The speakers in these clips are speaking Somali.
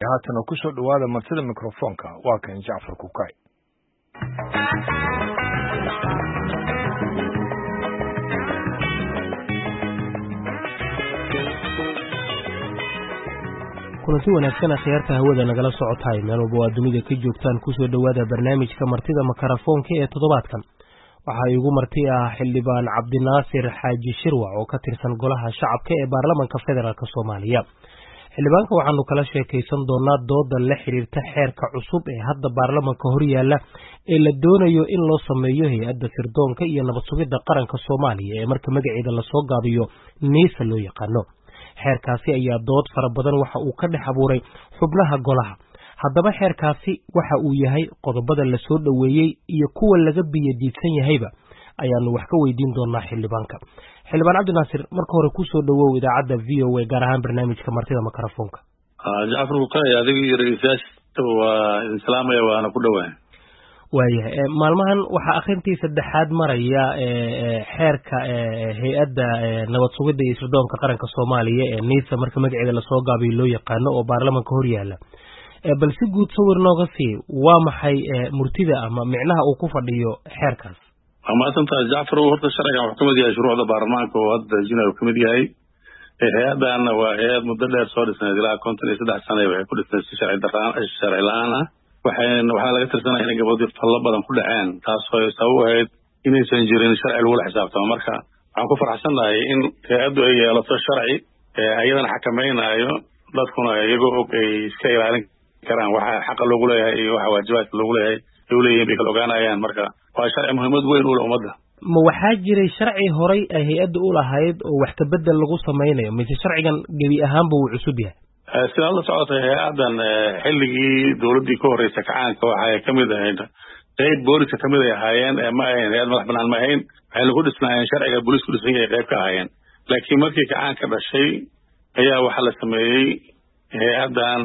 haatana ku soo dhawaada martida mikrofoonka waa kan Jacfar Kukay. kulanti wanaagsan akhyaarta hawada nagala socotay meel walba waa dunida ka joogtaan ku soo dhawaada barnaamijka martida mikrofoonka ee toddobaadkan waxa igu marti ah xildhibaan Cabdinaasir Xaaji Shirwac oo ka tirsan golaha shacabka ee baarlamaanka federaalka Soomaaliya. xildhibaanka waxaanu kala sheekaysan doonaa dooda la xiriirta xeerka cusub ee hadda baarlamaanka hor yaala ee la doonayo in loo sameeyo hay'adda sirdoonka iyo nabad sugidda qaranka Soomaaliya ee marka magaceeda la soo gaabiyo NISA loo yaqaano. xeerkaasi ayaa dood fara badan waxa uu ka dhex abuuray xubnaha golaha. haddaba xeerkaasi waxa uu yahay qodobada la soo dhaweeyay iyo kuwa laga biyadiidsan yahayba ayaanu wax ka weydiin doonaa xildhibaanka. xildhibaan Cabdinaasir marka hore ku soo dhawow idaacadda VOA gaar ahaan barnaamijka martida mikrofoonka. Jacfar Kukay adiga iyo raiisaashta waa islaamaya waana ku dhawahay. waayahay maalmahan waxaa akhrintii saddexaad maraya xeerka hay'adda nabad sugidda iyo sirdoonka qaranka Soomaaliya ee NISA marka magaceeda la soo gaabiyo loo yaqaano oo baarlamaanka hor yaala. bal si guud sawir nooga sii waa maxay murtida ama micnaha uu ku fadhiyo xeerkaas. ama asanta Jacfar horta sharcigan wuxuu kamid yahay shuruucda baarlamaanka oo hadda jinayo kamid yahay hay'adan waa hay'ad muddo dheer soo dhisnay ilaa 53 sano waxay ku dhisnay si sharci la'aan ah waxaa laga tirsanaya in gabadhi fallo badan ku dhaceen taasoo sabab u ahayd inaysan jirin sharci lagu xisaabtamo. marka waxaan ku faraxsanahay in hay'addu ay yeelato sharci ayadana xakamaynayo dadkuna iyagoo og ay iska ilaalin karaan waxa xaq loogu leeyahay iyo waxa waajibaadka loogu leeyahay ay u leeyihiin bay kala ogaanayaan. marka waa sharci muhiimad weyn u leh ummadda. ma waxaa jiray sharci horay ay hay'addu u lahayd oo wax ka bedel lagu samaynayo mise sharcigan gebi ahaanba uu cusub yahay? sidaad la socotay hay'adan xilligii dowladdii ka horreysay kacaanka waxay kamid ahayd qayb booliska kamid ay ahaayeen ma ahayn hay'ad madax bannaan ma ahayn waxay lagu dhisnaayeen sharciga booliisku dhisan yahay qayb ka ahaayeen. laakiin markii kacaanka dhashay ayaa waxaa la sameeyey hay'adan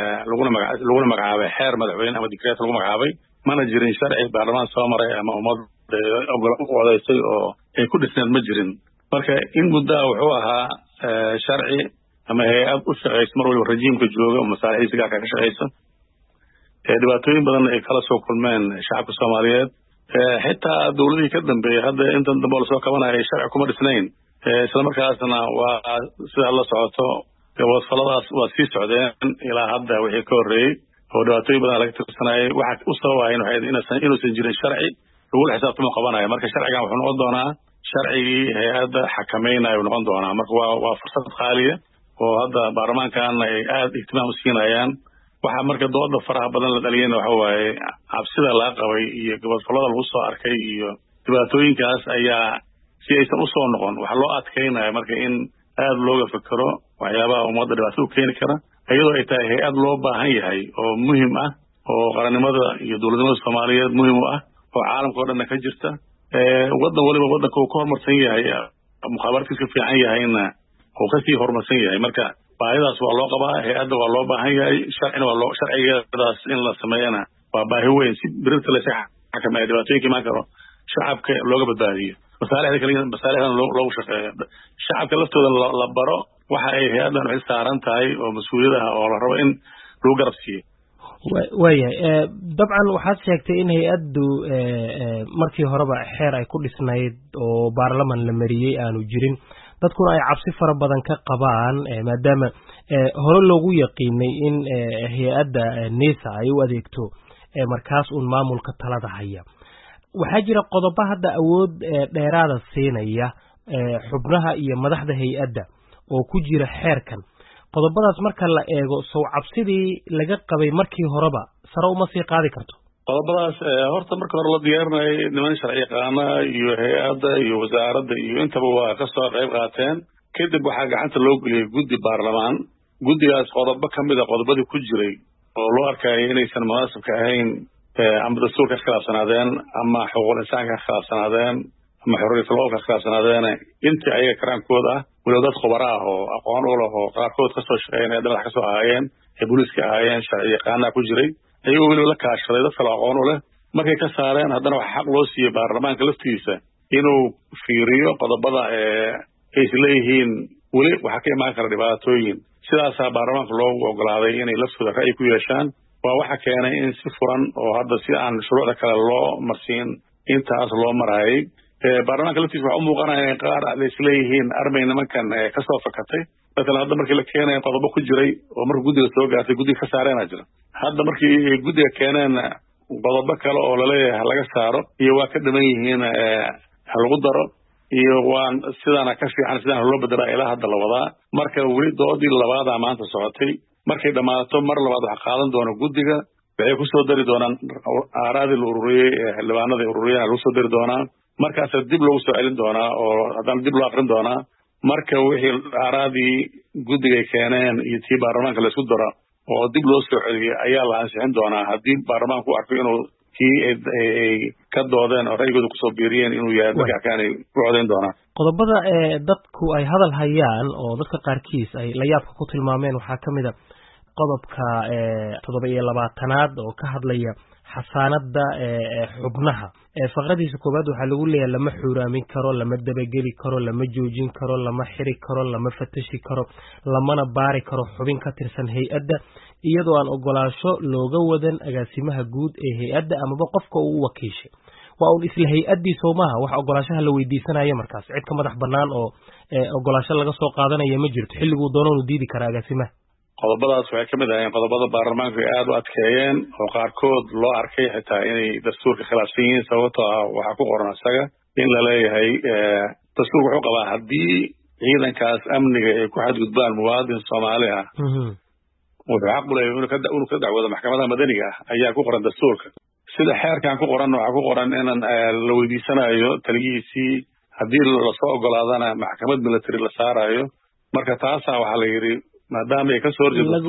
laguna magacaabay xeer madaxweyne ama dikreet lagu magacaabay mana jirin sharci baarlamaan soo maray ama ummadda odaysay oo ay ku dhisneed ma jirin. marka in muddaa wuxuu ahaa sharci ama hay'ad u shaqaysa mar waliba rajiimka jooga oo masaalixdiisa gaarka ka shaqaysa dhibaatooyin badan ay kala soo kulmeen shacabka Soomaaliyeed xitaa dowladihii ka dambeeyay hadda intan dambe lasoo kabanayo sharci kuma dhisnayn isla markaasna waa sida la socoto gabadfaladaas waa sii socdeen ilaa hadda wixii ka horreeyey oo dhibaatooyin badan laga tirsanayay waxa u sababayn inuusan jirin sharci lagu xisaabtamo qabanayo. marka sharcigan wuxuu noqon doonaa sharcigii hay'adda xakamaynayo noqon doonaa. marka waa fursad qaaliya oo hadda baarlamaankan ay aad ihtimaam u siinayaan. waxaa marka dooda faraha badan la dhaliyayna waxa waaye cabsida laga qabay iyo gabadfalada lagu soo arkay iyo dhibaatooyinkaas ayaa si aysan u soo noqon waxa loo adkaynayo marka in aad looga fikiro waxyaabaha ummadda dhibaato u keeni kara iyadoo ay tahay hay'ad loo baahan yahay oo muhiim ah oo qarannimada iyo dowladnimada Soomaaliyeed muhiim u ah oo caalamka oo dhan ka jirta waddan waliba waddanka uu ka horumarsan yahay mukhaabaraadkiisa fiican yahayna uu ka sii horumarsan yahay. marka baahidaas waa loo qabaa hay'adda waa loo baahan yahay sharcigeedaas in la sameeyana waa baahi weyn si birta la xakameeyo dhibaatooyinka imaan karo shacabka looga badbaadiyo masaalixdan loogu shaqeeyo shacabka laftooda la baro waxa ay hay'adan u saaran tahay oo mas'uuliyadaha oo la rabo in lagu garab siiyo. waayahay dabcan waxaad sheegtay in hay'addu markii horeba xeer ay ku dhisnayd oo baarlamaan la mariyey aanu jirin dadkuna ay cabsi fara badan ka qabaan maadaama hore loogu yaqiinay in hay'adda NISA ay u adeegto markaas uun maamulka talada haya. waxaa jira qodobo hadda awood dheeraada siinaya xubnaha iyo madaxda hay'adda oo ku jira xeerkan. qodobadaas marka la eego soo cabsidii laga qabay markii horeba sare uma sii qaadi karto. qodobadaas horta marka hore la diyaarinayay niman sharci yaqaana iyo hay'adda iyo wasaaradda iyo intaba waa ka soo qayb qaateen. kadib waxaa gacanta loo geliyay guddi baarlamaan. guddigaas qodobo kamid a qodobadii ku jiray oo loo arkayay inaysan munaasibka ahayn ama dastuurka khilaafsanaadeen ama xuquuqul insaanka khilaafsanaadeen ama xorriyatul qowlka khilaafsanaadeen intii ayaga karaankooda ah waliba dad khubaro ah oo aqoon u leh oo qaarkood kasoo shaqeeyeen madax kasoo ahaayeen ee booliiska ahaayeen sharci yaqaanaa ku jiray ayagoo weliba la kaashaday dad kale aqoon u leh markay ka saareen haddana waxaa xaq loo siiyey baarlamaanka laftiisa inuu fiiriyo qodobada ay isleeyihiin weli waxaa ka imaan kara dhibaatooyin sidaasaa baarlamaanka loogu ogolaaday inay laftooda ra'yi ku yeeshaan waa waxa keenay in si furan oo hadda si aan shuruucda kale loo marsiin intaas loo marayay baarlamaanka laftiisa waxaa u muuqanaya qaar ay isleeyihiin armay nimankan kasoo fakatay matalan hadda markii la keenay qodobo ku jiray oo marka guddiga soo gaartay guddiga ka saareenaa jira hadda markii guddiga keeneen qodobo kale oo laleeyahay laga saaro iyo waa ka dhiman yihiin ha lagu daro iyo waan sidaana ka fiican sidaan loo bedelaa ilaa hadda la wadaa marka weli doodii labaadaa maanta socotay markay dhammaato mar labaad waxa qaadan doona guddiga waxay ku soo dari doonaan aaraadii la ururiyey xildhibaanadii ururiyeen lagu soo dari doonaa markaasa dib loogu soo celin doonaa oo haddana dib loo akrin doonaa marka wixii aaraadii guddigay keeneen iyo tii baarlamaanka la isku daro oo dib loo soo celiyey ayaa la ansixin doonaa haddii baarlamaanku u arko inuu kii ay ka doodeen oo ra'yigooda kusoo biiriyeen inuu yahay dadka arkaanay u codayn doonaan qodobada dadku ay hadal hayaan oo dadka qaarkiis ay la yaabka ku tilmaameen waxaa ka mid a qodobka 7-labaatanaad oo ka hadlaya xasaanada xubnaha faqradiisa koobaad waxaa lagu leeyahay lama xuuraamin karo lama dabageli karo lama joojin karo lama xiri karo lama fatashi karo lamana baari karo xubin ka tirsan hay-adda iyadoo aan ogolaansho looga wadan agaasimaha guud ee hay-adda amaba qofka uu u wakiishay waa un isla hay-addii soomaha wax ogolaanshaha la weydiisanayo markaas cid ka madax bannaan oo ogolaansho laga soo qaadanaya ma jirto xilliguu doonoonu diidi karaa agaasimaha qodobadaas waxay ka mid ahayeen qodobada baarlamaanku ay aada u adkeeyeen oo qaarkood loo arkay xitaa inay dastuurka khilaafsan yihiin sababtoo ah waxaa ku qoran isaga in la leeyahay dastuurka wuxuu qabaa haddii ciidankaas amniga ay ku xadgudbaan muwaadin soomaali ah wuxuu xaq u leeyahay inuu ka dacwoodo maxkamadaha madaniga ah ayaa ku qoran dastuurka sida xeerkan ku qoran waxaa ku qoran inaan la weydiisanayo taliyihiisii haddii lasoo ogolaadana maxkamad military la saarayo marka taasaa waxaa la yidhi maadaama ay ka soo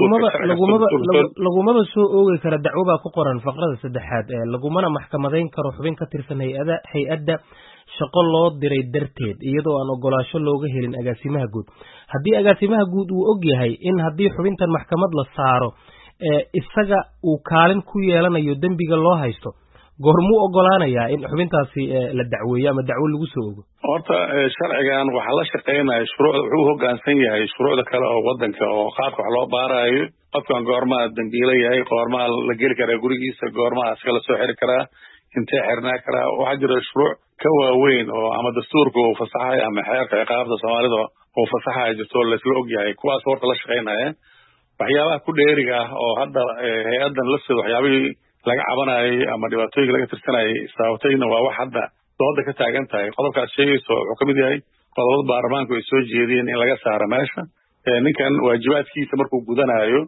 lagumaba soo oogi kara dacwo baa ku qoran faqrada 3 lagumana maxkamadayn karo xubin ka tirsan hay-adda shaqo loo diray darteed iyadoo aan ogolaansho looga helin agaasimaha guud haddii agaasimaha guud uu og yahay in haddii xubintan maxkamad la saaro isaga uu kaalin ku yeelanayo dembiga loo haysto goormuu ogolaanayaa in xubintaasi la dacweeyo ama dacwo lagu soo ogo horta sharcigan waxaa la shaqaynaya shuruucda wuxuu u hoggaansan yahay shuruucda kale oo waddanka oo qaabka wax loo baarayo qofkan goormaa dambiilo yahay goormaa la geli karaa gurigiisa goormaa asaga lasoo xiri karaa intee xirnaa karaa waxaa jira shuruuc ka waaweyn oo ama dastuurka uu fasaxayo ama xeerka ciqaabta soomaalida uu fasaxayo jirto laisla og yahay kuwaas horta la shaqaynaya waxyaabaha ku dheeriga ah oo hadda hay-addan lafteeda waxyaabihii laga cabanayay ama dhibaatooyinka laga tirsanayay sababtayna waa wax hadda dooda ka taagan tahay qodobkaas sheegayso wuxuu ka mid yahay qodobada baarlamaanku ay soo jeediyeen in laga saaro meesha ninkan waajibaadkiisa markuu gudanayo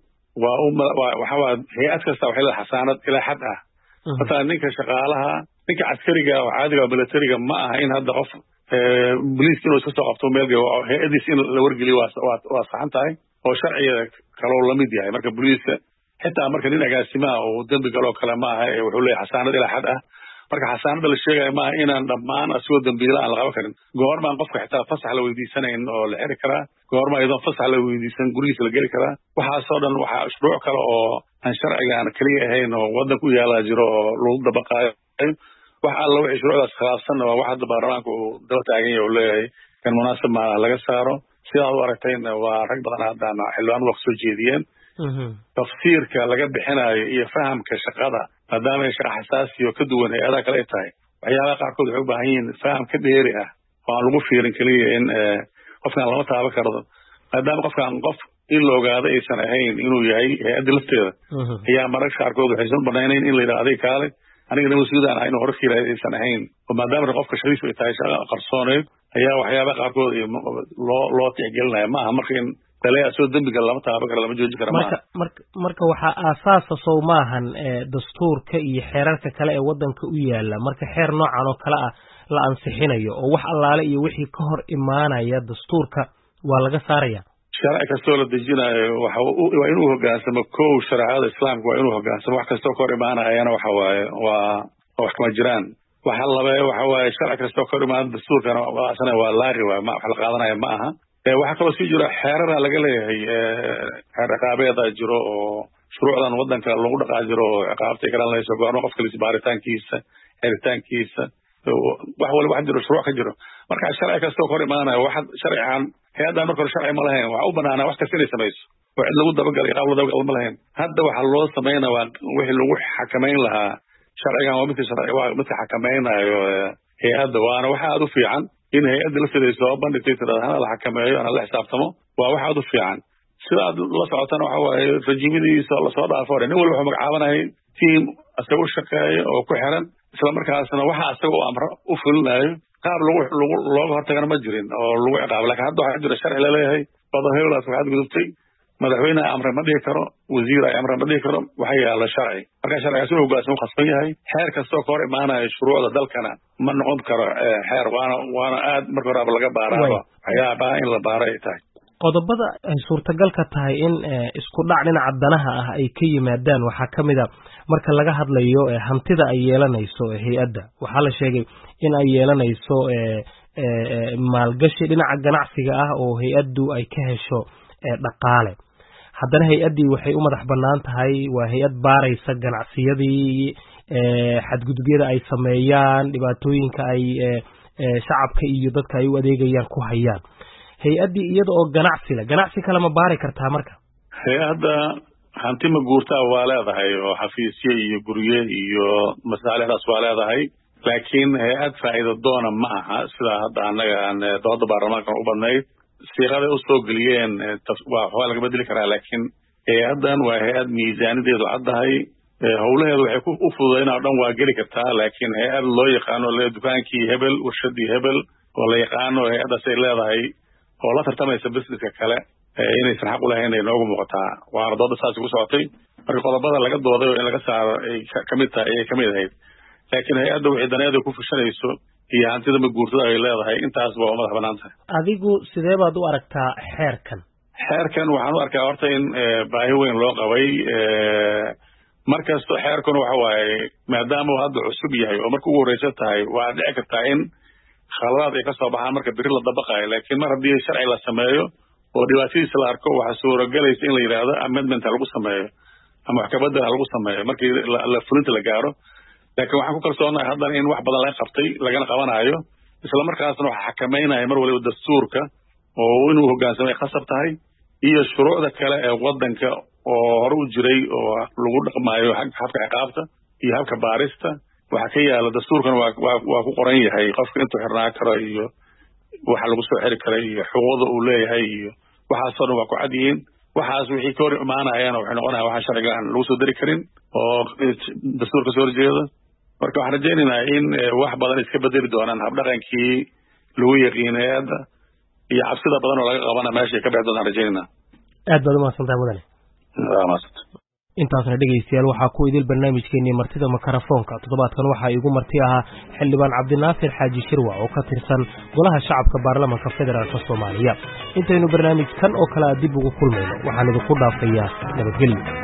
waxawaa hay-ad kasta waxay leedahay xasaanad ilaa xad ah hataa ninka shaqaalaha ninka caskariga oo caadiga oo militariga ma aha in hadda qof boliiska inuu iska soo qabto meel hay-adiis in la wargeliyo waa saxan tahay oo sharciga kaloo lamid yahay marka boliiska xitaa marka nin agaasimaha oo dembi galoo kale ma aha wuxuu leeyahay xasaanad ilaa xad ah marka xasaanada la sheegaya maaha inaan dhammaan asigoo dambiila aan la qaban karin goormaan qofka xitaa fasax la weydiisanayn oo la xiri karaa goormaa iyadoon fasax la weydiisan gurigiisa la geli karaa waxaasoo dhan waxaa shuruuc kale oo aan sharcigaan keliya ahayn oo waddanka u yaalaa jiro oo lagu dabaqaayo wax alla wixii shuruucdaas khilaafsanna waa wax hadda baarlamaanka uu daba taagan yahay uu leeyahay kan munaasib maaha laga saaro sidaad u aragtayna waa rag badan haddana xildhibaanadu wax soo jeediyeen tafsiirka laga bixinayo iyo fahamka shaqada maadaama ay shaqa xasaasi oo ka duwan hay-adaha kale ay tahay waxyaabaha qaarkood waxay u baahan yihiin faham ka dheeri ah oo aan lagu fiirin keliya in qofkaan lama taaban karo maadaama qofkaan qof in la ogaado aysan ahayn inuu yahay hay-adda lafteeda ayaa mararka qaarkood waxaysan banaynayn in la yidhaha aday kaale aniga mas-uudaan ah inuu hore fiirayo aysan ahayn oo maadaama qofka shariif ay tahay shaqa qarsooneed ayaa waxyaabaha qaarkood loo tixgelinaya maaha marka in daleeya soo dembiga lama taaban karo lama joojin kara maaha marka waxaa aasaasa sow maahan dastuurka iyo xeerarka kale ee waddanka u yaala marka xeer noocan oo kale ah la ansixinayo oo wax allaale iyo wixii ka hor imaanaya dastuurka waa laga saaraya sharci kastoo la dejinayo waa inuu hoggaansamo kow shareecada islaamka waa inuu hoggaansamo wax kastoo ka hor imaanayana waxa waaye waa wax kama jiraan waxa labe waxa waaye sharci kastoo ka hor imaana dastuurkana asana waa laari waay wax la qaadanaya ma aha waxaa kaloo sii jira xeerara laga leeyahay xeer ciqaabeeda jiro oo shuruucdan waddanka lagu dhaqaa jiro oo ciqaabtay ka dhalanayso goorma qofka baaritaankiisa xiritaankiisa wax waliba wax jiro shuruuc ka jiro marka sharci kastoo ka hor imaanayo wax sharcigan hay-addan marka hore sharci ma lahayn, waxa u banaanaa wax kasta inay samayso oo cid lagu dabagalay qaab la dabagal ma lahayn. hadda waxaa loo samaynaa waa wixii lagu xakamayn lahaa sharcigan waa midka xakamaynayo hay-adda, waana waxa aad u fiican in hay-adda la fidayso oo bandhigtay tirada hana la xakameeyo ana la xisaabtamo, waa waxa aad u fiican. sida aad la socotana waxa waaye rajiimadiisa lasoo dhaafo hore nin walba wuxuu magacaabanayay tiim isaga u shaqeeya oo ku xiran, isla markaasna waxa isaga u amro u fulinayo qaab looga hortagana ma jirin oo lagu ciqaabo. laakiin hadda waxaa jira sharci laleeyahay badahewlaas waxaad gudubtay, madaxweyne amre ma dhihi karo, wasiir ay amre ma dhihi karo, waxaa yaala sharci. marka sharcigaas inuu hogaansan u khasban yahay. xeer kastoo ka hor imaanaya shuruucda dalkana ma noqon karo xeer, waana aad marka horaaba laga baaraaba waxyaabaha in la baaro ay tahay. qodobada ay suurtagalka tahay in isku dhac dhinaca danaha ah ay ka yimaadaan waxaa ka mid a marka laga hadlayo hantida ay yeelanayso hay-adda. waxaa la sheegay in ay yeelanayso maalgashi dhinaca ganacsiga ah oo hay-addu ay ka hesho dhaqaale. haddana hay-addii waxay u madax bannaan tahay, waa hay-ad baaraysa ganacsiyadii, xadgudubyada ay sameeyaan, dhibaatooyinka ay shacabka iyo dadka ay u adeegayaan ku hayaan. hay-addii iyada oo ganacsi kale ma baari kartaa marka? hay-adda hanti ma guurtaa waa leedahay oo xafiisye iyo gurye iyo masaalixdaas waa leedahay, laakiin hay-ad faa'iido doona ma aha sida hadda annaga aan dooda baarlamaankan u badnayd. siiqaday u soo geliyeen waa laga bedeli karaa, laakiin hay-addan waa hay-ad miisaanideedu caddahay, howlaheedu waxay u fududayn oo dhan waa geli kartaa, laakiin hay-ad loo yaqaano dukaankii hebel, warshadii hebel oo la yaqaano hay-addaas ay leedahay oo la tartamaysa businesska kale inaysan xaq u lahayn ay noogu muuqataa. waana dooda saasi ku socotay, marka qodobada laga dooday oo in laga saaro ay kamid tahay ayay kamid ahayd. laakiin hay-adda wixii daneeda ku fushanayso iyo hantida ma guurtada ay leedahay intaas waa madax bannaan tahay. adigu sidee baad u aragtaa xeerkan? xeerkan waxaan u arkaa horta in baahi weyn loo qabay. markasta xeerkan waxa waaye maadaama uu hadda cusub yahay oo marka ugu horreysa tahay waa dhici kartaa in khaladaad ay ka soo baxaan marka biri la dabaqayo, laakiin mar haddii sharci la sameeyo oo dhibaatadiisa la arko waxaa suuragalaysa in la yidhaahdo amendment ha lagu sameeyo ama wax kabedel ha lagu sameeyo markii la fulinta la gaaro. laakiin waxaan ku kalsoonahay haddana in wax badan laga qabtay lagana qabanayo, isla markaasna waxa xakamaynayo mar waliba dastuurka oo inuu hogaansamay khasab tahay iyo shuruucda kale ee wadanka oo hore u jiray oo lagu dhaqmaayo habka ciqaabta iyo habka baarista. waxaa ka yaala dastuurkan waa ku qoran yahay qofka intuu xirnaa karo iyo waxa lagu soo xiri karay iyo xuquuqda uu leeyahay iyo waxaasoo dhan waa ku cad yihiin. waxaas wixii ka hor imaanayana waxay noqonayaa waxaan sharciga aan lagu soo dari karin oo dastuurka soo horjeeda. marka waxaan rajaynaynaa in wax badan iska bedeli doonaan habdhaqankii lagu yaqiinay hadda iyo cabsida badan oo laga qabana meeshay ka bixi doonaan rajaynaynaa. aad baad umahadsantahay mudane. intaasna dhegaystayaal waxaa ku idil barnaamijkeenii martida makarafoonka. toddobaadkan waxaa iigu marti ahaa xildhibaan cabdinaasir xaaji shirwac oo ka tirsan golaha shacabka baarlamaanka federaalka soomaaliya. intaynu barnaamijkan oo kale dib ugu kulmayno waxaan idinku dhaafayaa nabadgelyo.